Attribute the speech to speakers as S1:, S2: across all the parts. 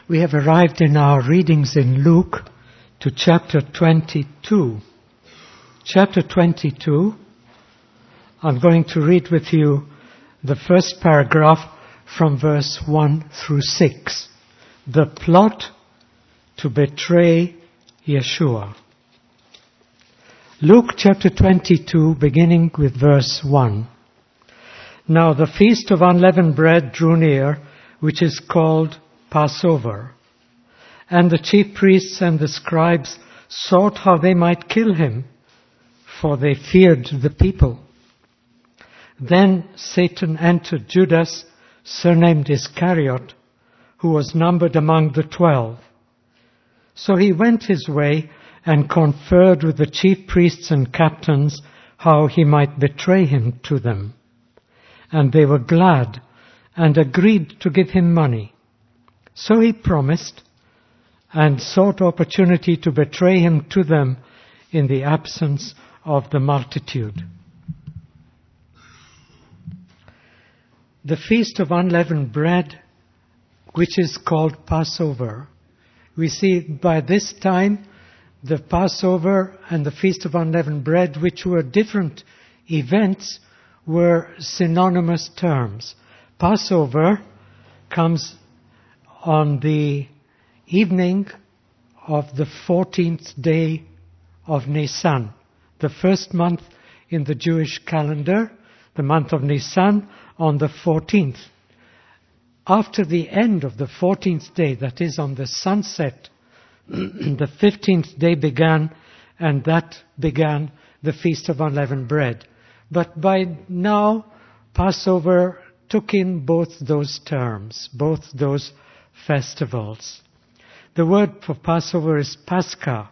S1: We have arrived in our readings in Luke to chapter 22. Chapter 22, I'm going to read with you the first paragraph from verse 1 through 6. The plot to betray Yeshua. Luke chapter 22, beginning with verse 1. Now the feast of unleavened bread drew near, which is called Passover. And the chief priests and the scribes sought how they might kill him, for they feared the people. Then Satan entered Judas, surnamed Iscariot, who was numbered among the 12. So he went his way and conferred with the chief priests and captains how he might betray him to them. And they were glad and agreed to give him money. So he promised and sought opportunity to betray him to them in the absence of the multitude. The Feast of Unleavened Bread, which is called Passover. We see by this time the Passover and the Feast of Unleavened Bread, which were different events, were synonymous terms. Passover comes on the evening of the 14th day of Nisan, the first month in the Jewish calendar, the month of Nisan, on the 14th. After the end of the 14th day, that is on the sunset, the 15th day began, and that began the Feast of Unleavened Bread. But by now, Passover took in both those terms, both those festivals. The word for Passover is Pascha,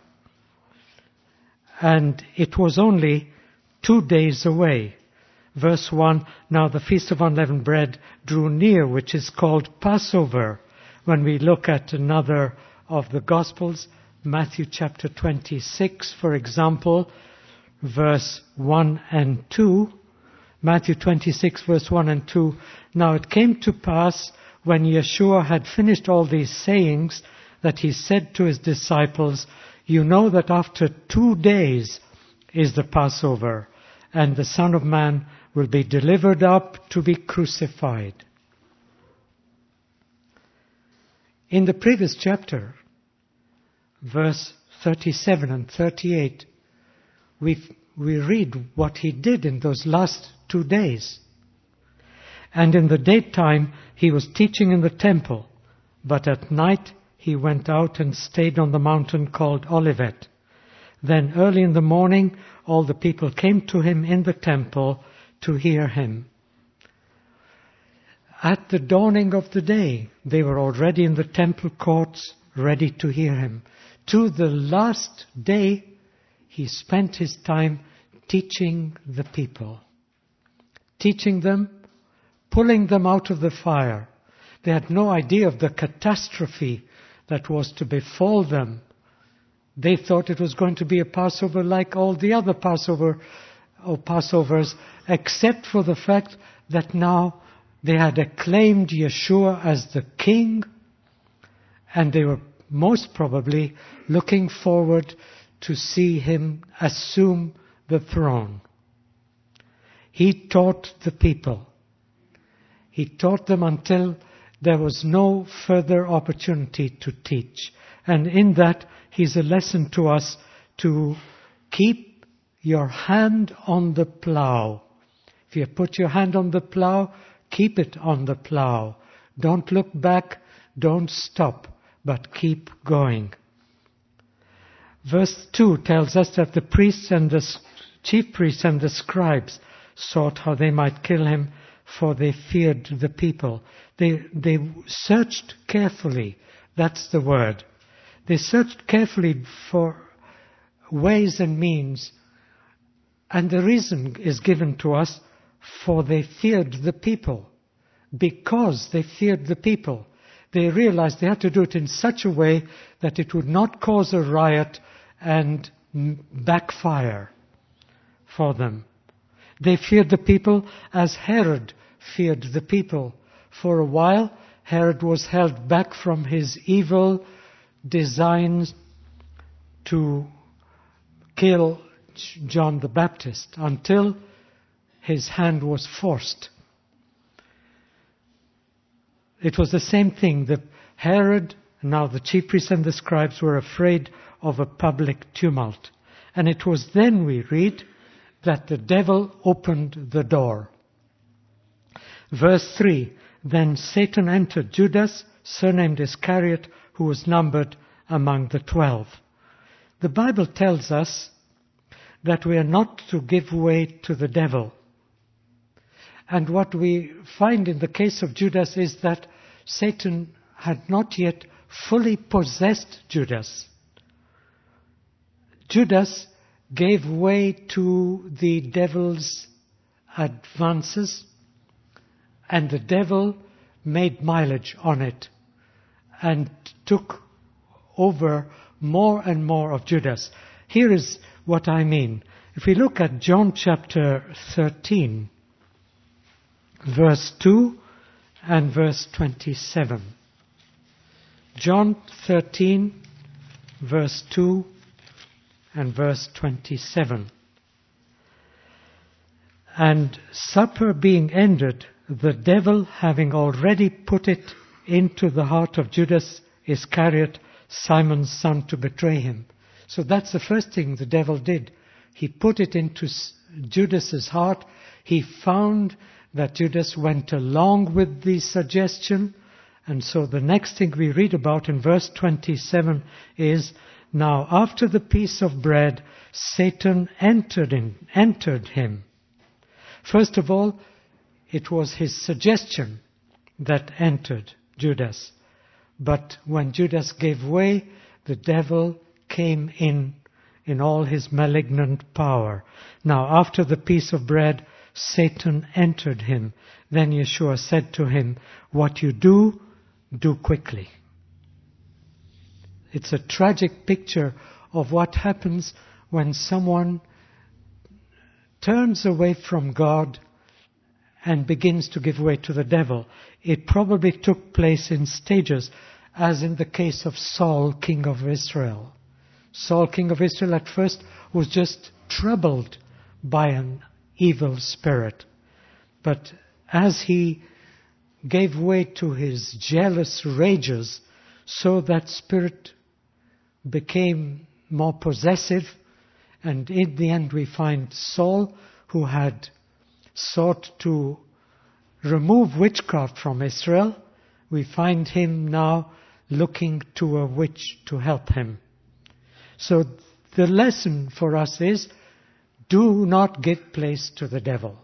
S1: and it was only 2 days away. Verse 1, now the Feast of Unleavened Bread drew near, which is called Passover. When we look at another of the Gospels, Matthew chapter 26, for example, verse 1 and 2, Matthew 26, verse 1 and 2, now it came to pass when Yeshua had finished all these sayings that he said to his disciples, you know that after 2 days is the Passover, and the Son of Man will be delivered up to be crucified. In the previous chapter, verse 37 and 38, we read what he did in those last 2 days. And in the daytime he was teaching in the temple, but at night he went out and stayed on the mountain called Olivet. Then early in the morning all the people came to him in the temple to hear him. At the dawning of the day, they were already in the temple courts, ready to hear him. To the last day, he spent his time teaching the people. Teaching them, pulling them out of the fire. They had no idea of the catastrophe that was to befall them. They thought it was going to be a Passover like all the other Passovers, except for the fact that now they had acclaimed Yeshua as the king, and they were most probably looking forward to see him assume the throne. He taught the people. He taught them until there was no further opportunity to teach. And in that, he's a lesson to us to keep your hand on the plow. If you put your hand on the plow, keep it on the plow. Don't look back, don't stop, but keep going. Verse 2 tells us that the priests and the chief priests and the scribes sought how they might kill him, for they feared the people. They searched carefully. That's the word. They searched carefully for ways and means. And the reason is given to us, for they feared the people. Because they feared the people, they realized they had to do it in such a way that it would not cause a riot and backfire for them. They feared the people as Herod feared the people. For a while, Herod was held back from his evil designs to kill John the Baptist until his hand was forced. It was the same thing. Herod, now the chief priests and the scribes, were afraid of a public tumult. And it was then, we read, that the devil opened the door. Verse 3, then Satan entered Judas, surnamed Iscariot, who was numbered among the 12. The Bible tells us that we are not to give way to the devil. And what we find in the case of Judas is that Satan had not yet fully possessed Judas. Judas gave way to the devil's advances, and the devil made mileage on it and took over more and more of Judas. Here is what I mean. If we look at John chapter 13, verse 2 and verse 27. John 13, verse 2 and verse 27. And supper being ended, the devil having already put it into the heart of Judas Iscariot, Simon's son, to betray him. So that's the first thing the devil did. He put it into Judas's heart. He found that Judas went along with the suggestion. And so the next thing we read about in verse 27 is, now after the piece of bread, Satan entered him. First of all, it was his suggestion that entered Judas. But when Judas gave way, the devil came in all his malignant power. Now after the piece of bread, Satan entered him. Then Yeshua said to him, what you do, do quickly. It's a tragic picture of what happens when someone turns away from God and begins to give way to the devil. It probably took place in stages, as in the case of Saul, king of Israel. Saul, king of Israel, at first was just troubled by an evil spirit. But as he gave way to his jealous rages, so that spirit became more possessive. And in the end we find Saul, who had sought to remove witchcraft from Israel, we find him now looking to a witch to help him. So the lesson for us is, do not give place to the devil.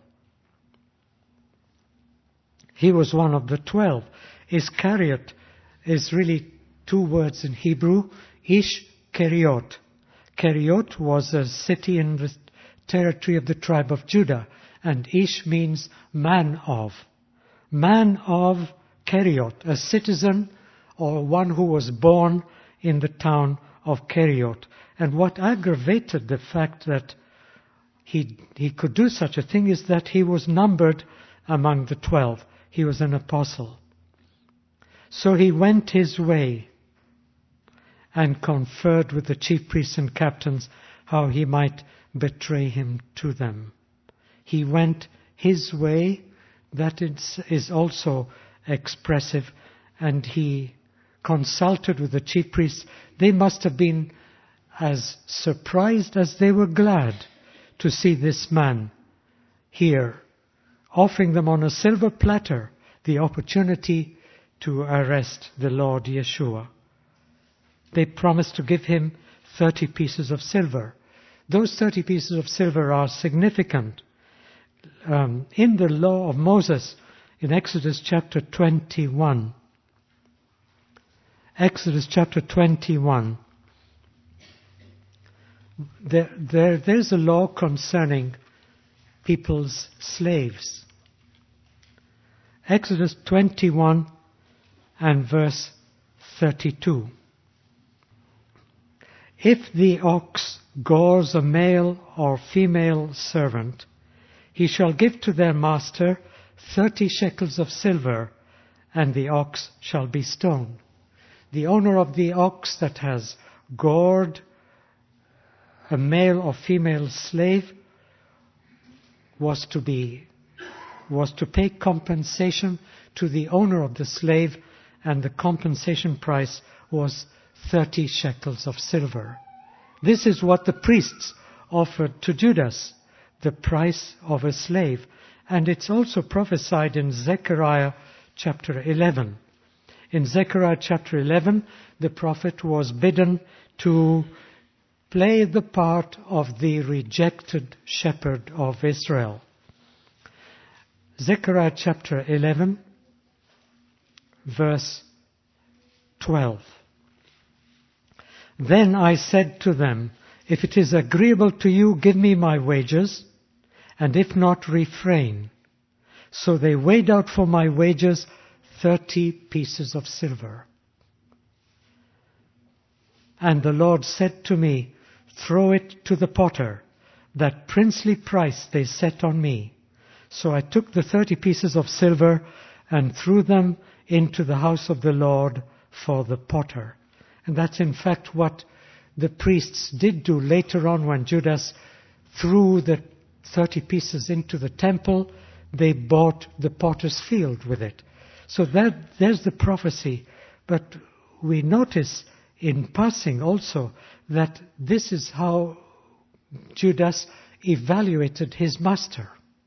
S1: He was one of the 12. Iscariot is really two words in Hebrew, Ish Keriot. Keriot was a city in the territory of the tribe of Judah, and Ish means man of. Man of Keriot, a citizen or one who was born in the town of Keriot. And what aggravated the fact that he could do such a thing is that he was numbered among the 12. He was an apostle. So he went his way and conferred with the chief priests and captains how he might betray him to them. He went his way, that is also expressive, and he consulted with the chief priests. They must have been as surprised as they were glad to see this man here, offering them on a silver platter the opportunity to arrest the Lord Yeshua. They promised to give him 30 pieces of silver. Those 30 pieces of silver are significant. In the law of Moses, in Exodus chapter 21, there's a law concerning people's slaves. Exodus 21 and verse 32. If the ox gores a male or female servant, he shall give to their master 30 shekels of silver and the ox shall be stoned. The owner of the ox that has gored a male or female slave was to pay compensation to the owner of the slave, and the compensation price was 30 shekels of silver. This is what the priests offered to Judas, the price of a slave. And it's also prophesied in Zechariah chapter 11. In Zechariah chapter 11, the prophet was bidden to play the part of the rejected shepherd of Israel. Zechariah chapter 11, verse 12. Then I said to them, if it is agreeable to you, give me my wages, and if not, refrain. So they weighed out for my wages 30 pieces of silver. And the Lord said to me, throw it to the potter, that princely price they set on me. So I took the 30 pieces of silver and threw them into the house of the Lord for the potter. And that's in fact what the priests did do later on when Judas threw the 30 pieces into the temple. They bought the potter's field with it. So there's the prophecy. But we notice in passing also that this is how Judas evaluated his master.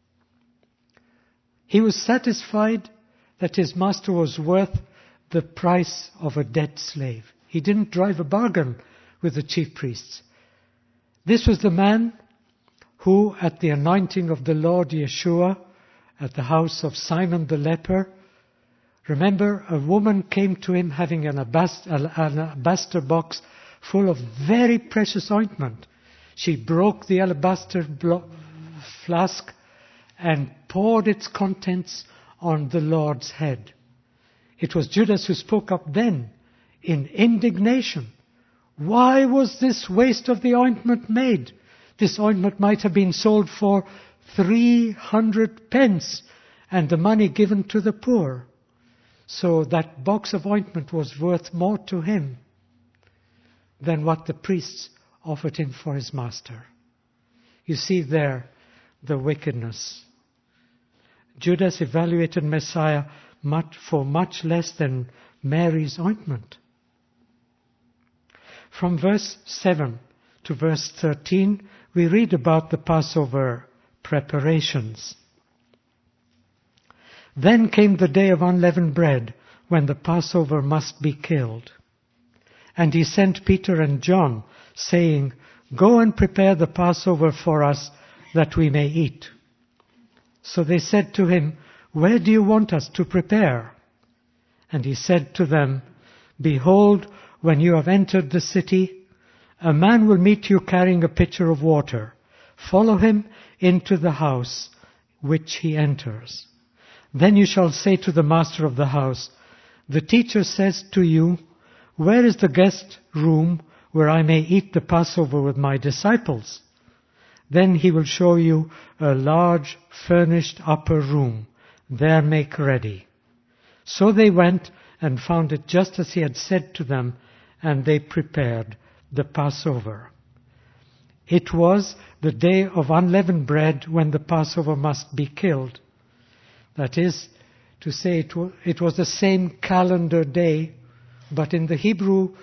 S1: He was satisfied that his master was worth the price of a dead slave. He didn't drive a bargain with the chief priests. This was the man who, at the anointing of the Lord Yeshua, at the house of Simon the leper, remember, a woman came to him having an alabaster box full of very precious ointment. She broke the alabaster flask and poured its contents on the Lord's head. It was Judas who spoke up then in indignation. Why was this waste of the ointment made? This ointment might have been sold for 300 pence and the money given to the poor. So that box of ointment was worth more to him than what the priests offered him for his master. You see there the wickedness. Judas evaluated Messiah for much less than Mary's ointment. From verse 7 to verse 13, we read about the Passover preparations. Then came the day of unleavened bread, when the Passover must be killed. And he sent Peter and John, saying, go and prepare the Passover for us, that we may eat. So they said to him, where do you want us to prepare? And he said to them, behold, when you have entered the city, a man will meet you carrying a pitcher of water. Follow him into the house which he enters. Then you shall say to the master of the house, the teacher says to you, where is the guest room where I may eat the Passover with my disciples? Then he will show you a large furnished upper room. There make ready. So they went and found it just as he had said to them, and they prepared the Passover. It was the day of unleavened bread when the Passover must be killed. That is to say, it was the same calendar day, but in the Hebrew,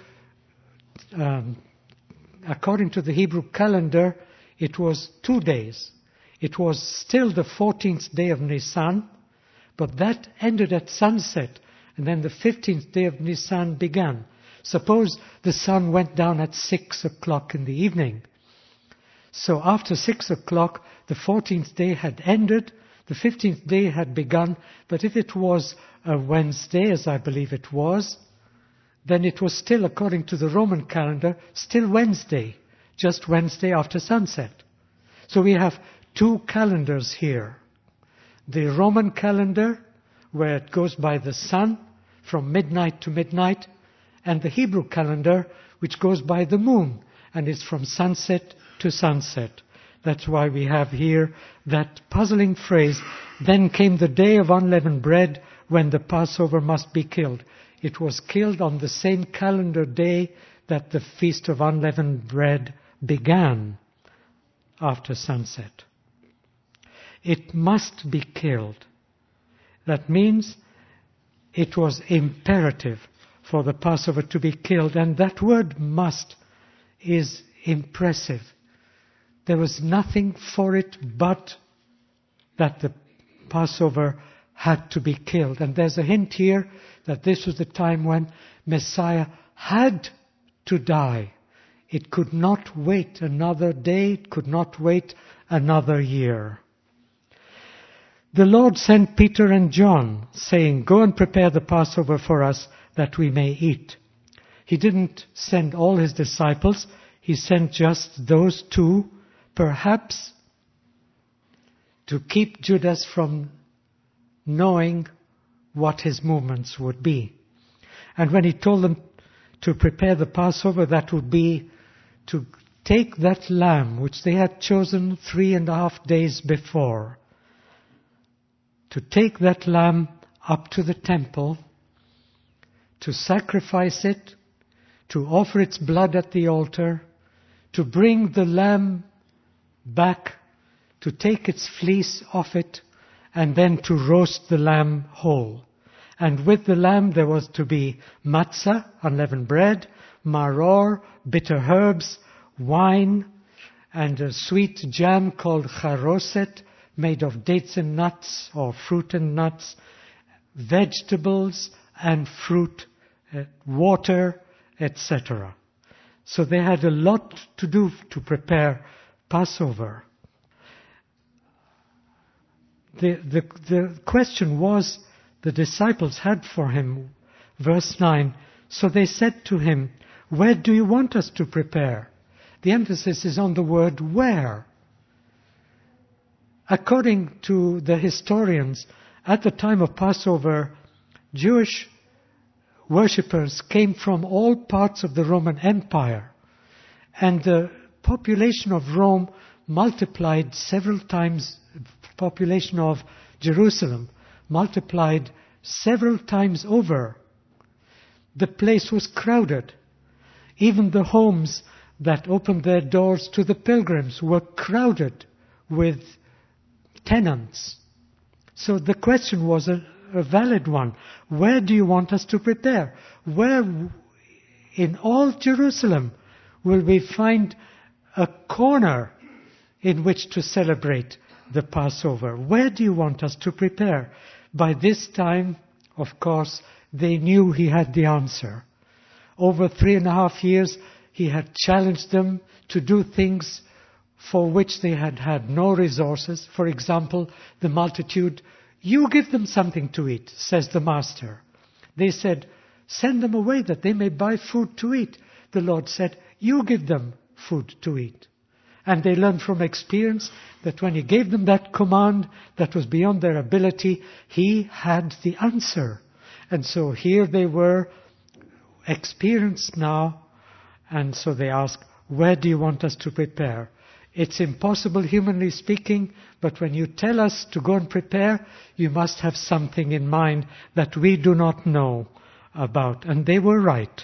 S1: according to the Hebrew calendar, it was 2 days. It was still the 14th day of Nisan, but that ended at sunset, and then the 15th day of Nisan began. Suppose the sun went down at 6 o'clock in the evening. So after 6 o'clock, the 14th day had ended, the 15th day had begun, but if it was a Wednesday, as I believe it was, then it was still, according to the Roman calendar, still Wednesday, just Wednesday after sunset. So we have 2 calendars here. The Roman calendar, where it goes by the sun from midnight to midnight, and the Hebrew calendar, which goes by the moon, and is from sunset to sunset. That's why we have here that puzzling phrase, then came the day of unleavened bread, when the Passover must be killed. It was killed on the same calendar day that the Feast of Unleavened Bread began, after sunset. It must be killed. That means it was imperative for the Passover to be killed, and that word must is impressive. There was nothing for it but that the Passover had to be killed. And there's a hint here that this was the time when Messiah had to die. It could not wait another day, it could not wait another year. The Lord sent Peter and John, saying, "Go and prepare the Passover for us, that we may eat." He didn't send all his disciples, he sent just those two, perhaps to keep Judas from knowing what his movements would be. And when he told them to prepare the Passover, that would be to take that lamb which they had chosen 3.5 days before, to take that lamb up to the temple, to sacrifice it, to offer its blood at the altar, to bring the lamb back, to take its fleece off it, and then to roast the lamb whole. And with the lamb there was to be matzah, unleavened bread, maror, bitter herbs, wine, and a sweet jam called charoset, made of dates and nuts, or fruit and nuts, vegetables and fruit, water, etc. So they had a lot to do to prepare Passover. The question was, the disciples had for him, verse 9, so they said to him, "Where do you want us to prepare?" The emphasis is on the word where. According to the historians, at the time of Passover, Jewish worshippers came from all parts of the Roman Empire, and the population of Rome multiplied several times. Population of Jerusalem multiplied several times over. The place was crowded. Even the homes that opened their doors to the pilgrims were crowded with tenants. So the question was a valid one. Where do you want us to prepare? Where in all Jerusalem will we find a corner in which to celebrate the Passover? Where do you want us to prepare? By this time, of course, they knew he had the answer. Over 3.5 years, he had challenged them to do things for which they had had no resources. For example, the multitude, "You give them something to eat," says the Master. They said, "Send them away that they may buy food to eat." The Lord said, "You give them food to eat." And they learned from experience that when he gave them that command that was beyond their ability, he had the answer. And so here they were, experienced now, and so they asked, "Where do you want us to prepare?" It's impossible, humanly speaking, but when you tell us to go and prepare, you must have something in mind that we do not know about. And they were right.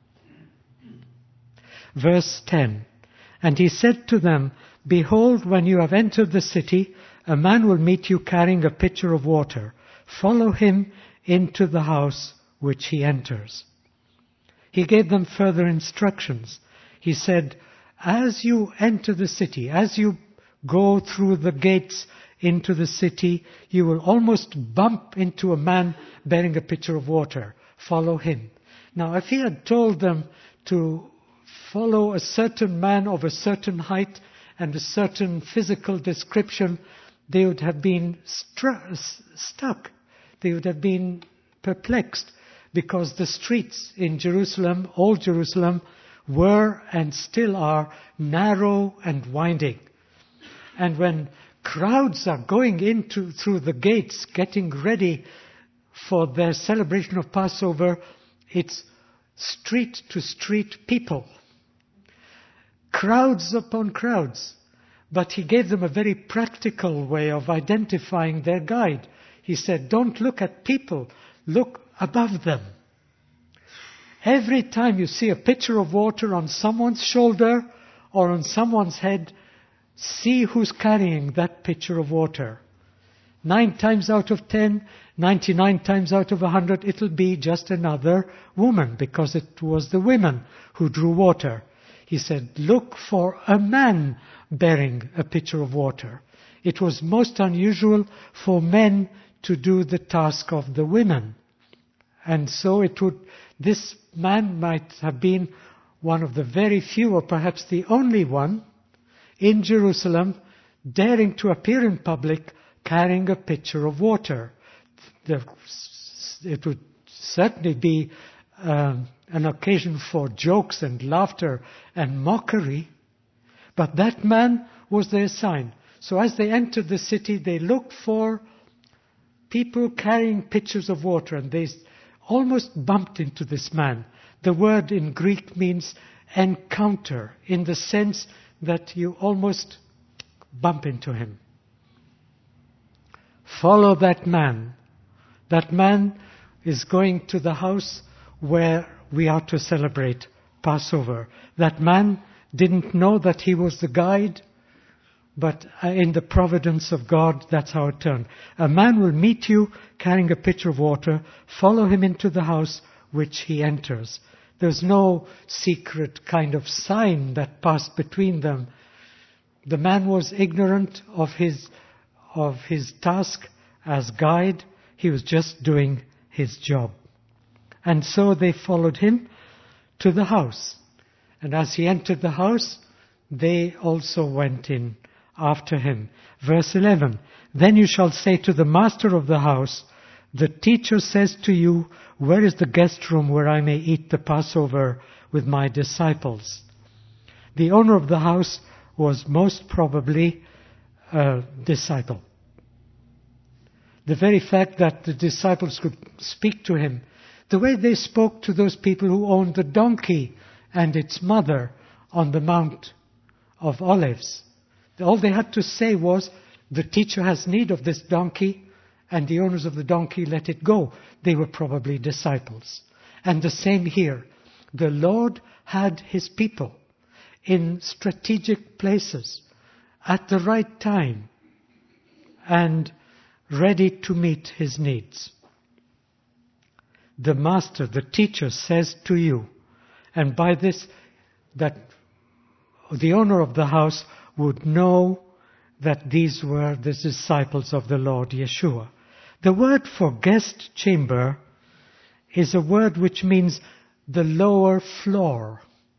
S1: Verse 10. And he said to them, "Behold, when you have entered the city, a man will meet you carrying a pitcher of water. Follow him into the house which he enters." He gave them further instructions. He said, as you enter the city, as you go through the gates into the city, you will almost bump into a man bearing a pitcher of water. Follow him. Now, if he had told them to follow a certain man of a certain height and a certain physical description, they would have been stuck. They would have been perplexed, because the streets in Jerusalem, old Jerusalem, were and still are narrow and winding. And when crowds are going through the gates, getting ready for their celebration of Passover, it's street to street people. Crowds upon crowds. But he gave them a very practical way of identifying their guide. He said, don't look at people, look above them. Every time you see a pitcher of water on someone's shoulder or on someone's head, see who's carrying that pitcher of water. 9 times out of 10, 99 times out of 100, it'll be just another woman, because it was the women who drew water. He said, look for a man bearing a pitcher of water. It was most unusual for men to do the task of the women. And so this man might have been one of the very few, or perhaps the only one, in Jerusalem, daring to appear in public carrying a pitcher of water. It would certainly be an occasion for jokes and laughter and mockery, but that man was their sign. So as they entered the city, they looked for people carrying pitchers of water, and they almost bumped into this man. The word in Greek means encounter, in the sense that you almost bump into him. Follow that man. That man is going to the house where we are to celebrate Passover. That man didn't know that he was the guide, but in the providence of God, that's how it turned. A man will meet you carrying a pitcher of water. Follow him into the house which he enters. There's no secret kind of sign that passed between them. The man was ignorant of his task as guide. He was just doing his job. And so they followed him to the house. And as he entered the house, they also went in after him. Verse 11, then you shall say to the master of the house, the teacher says to you, where is the guest room where I may eat the Passover with my disciples? The owner of the house was most probably a disciple. The very fact that the disciples could speak to him, the way they spoke to those people who owned the donkey and its mother on the Mount of Olives. All they had to say was, the teacher has need of this donkey, and the owners of the donkey let it go. They were probably disciples. And the same here. The Lord had his people in strategic places at the right time and ready to meet his needs. The master, the teacher says to you, and by this, that the owner of the house would know that these were the disciples of the Lord Yeshua. The word for guest chamber is a word which means the lower floor.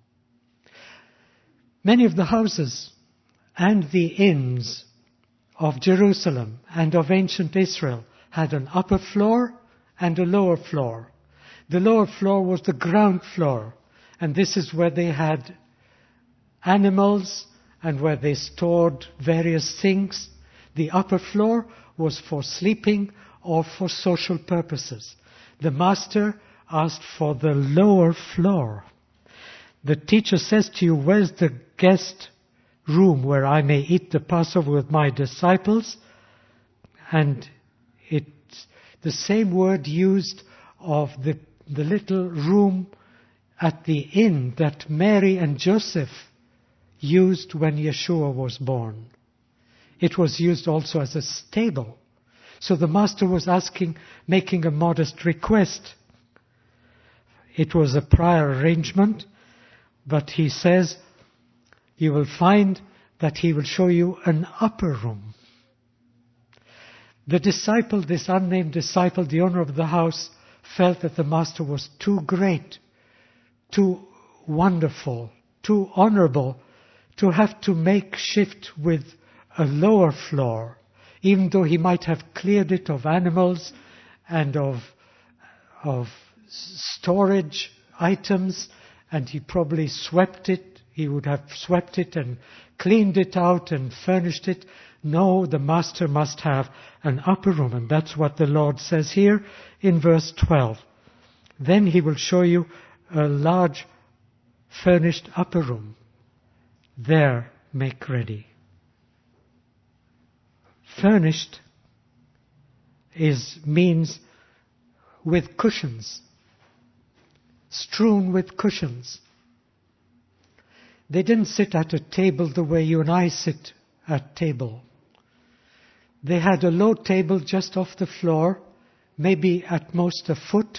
S1: Many of the houses and the inns of Jerusalem and of ancient Israel had an upper floor and a lower floor. The lower floor was the ground floor, and this is where they had animals and where they stored various things. The upper floor was for sleeping or for social purposes. The master asked for the lower floor. The teacher says to you, where's the guest room where I may eat the Passover with my disciples? And it's the same word used of the little room at the inn that Mary and Joseph used when Yeshua was born. It was used also as a stable. So the master was making a modest request. It was a prior arrangement, but he says, you will find that he will show you an upper room. The disciple, this unnamed disciple, the owner of the house, felt that the master was too great, too wonderful, too honorable to have to make shift with a lower floor, even though he might have cleared it of animals and of storage items, and he probably swept it. He would have swept it and cleaned it out and furnished it. No, the master must have an upper room, and that's what the Lord says here in verse 12. Then he will show you a large furnished upper room. There, make ready. Furnished means with cushions, strewn with cushions. They didn't sit at a table the way you and I sit at table. They had a low table just off the floor, maybe at most a foot.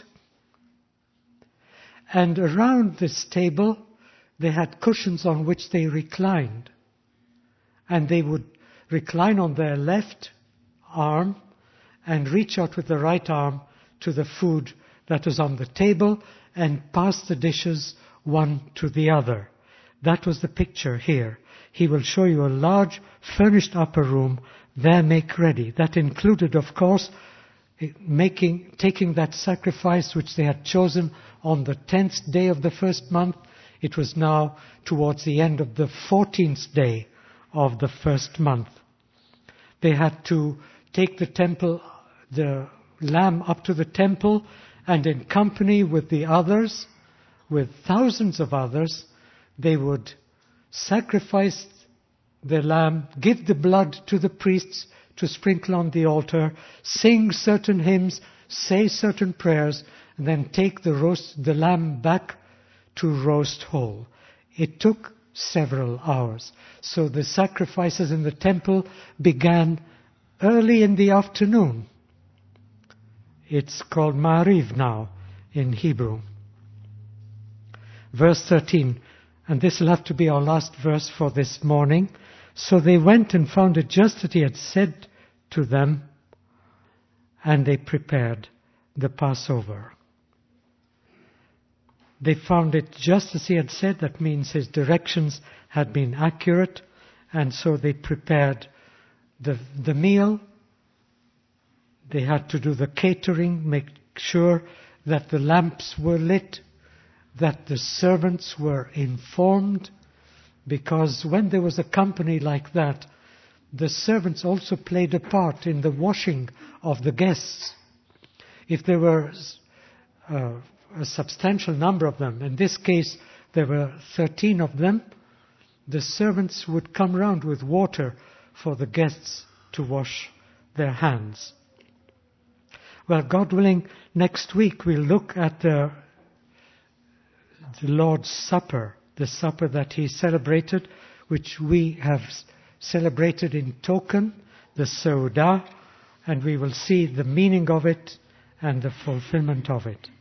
S1: And around this table, they had cushions on which they reclined. And they would recline on their left arm and reach out with the right arm to the food that was on the table and pass the dishes one to the other. That was the picture here. He will show you a large furnished upper room there make ready. That included, of course, taking that sacrifice which they had chosen on the 10th day of the first month. It was now towards the end of the 14th day of the first month. They had to take the lamb up to the temple, and in company with the others, with thousands of others, they would sacrifice the lamb, give the blood to the priests to sprinkle on the altar, sing certain hymns, say certain prayers, and then take the lamb back to roast whole. It took several hours. So the sacrifices in the temple began early in the afternoon. It's called Ma'ariv now in Hebrew. Verse 13, and this will have to be our last verse for this morning. So they went and found it just as he had said to them, and they prepared the Passover. They found it just as he had said. That means his directions had been accurate, and so they prepared the meal. They had to do the catering, make sure that the lamps were lit, that the servants were informed, because when there was a company like that, the servants also played a part in the washing of the guests. If there were a substantial number of them, in this case there were 13 of them, the servants would come round with water for the guests to wash their hands. Well, God willing, next week we'll look at the Lord's Supper, the supper that he celebrated, which we have celebrated in token, the Seudah, and we will see the meaning of it and the fulfillment of it.